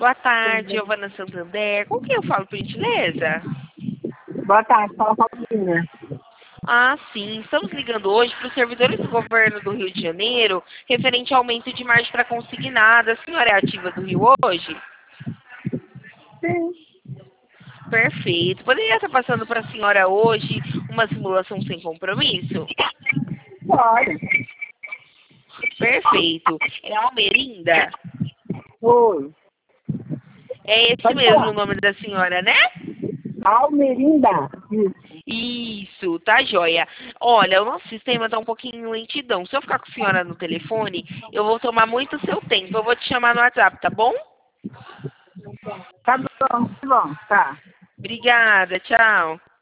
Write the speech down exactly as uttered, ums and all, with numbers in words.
Boa tarde, Giovana Santander. Com quem eu falo, por gentileza? Boa tarde, fala Paulinha. Ah, sim. Estamos ligando hoje para os servidores do governo do Rio de Janeiro, referente ao aumento de margem para consignada. A senhora é ativa do Rio hoje? Sim. Perfeito. Poderia estar passando para a senhora hoje uma simulação sem compromisso? Pode. Perfeito. É Almerinda? Oi. É esse Pode mesmo o falar. nome da senhora, né? Almerinda. Isso. Isso, tá joia. Olha, o nosso sistema tá um pouquinho lentidão. Se eu ficar com a senhora no telefone, eu vou tomar muito seu tempo. Eu vou te chamar no WhatsApp, tá bom? Tá bom, tá bom, tá. Obrigada, tchau.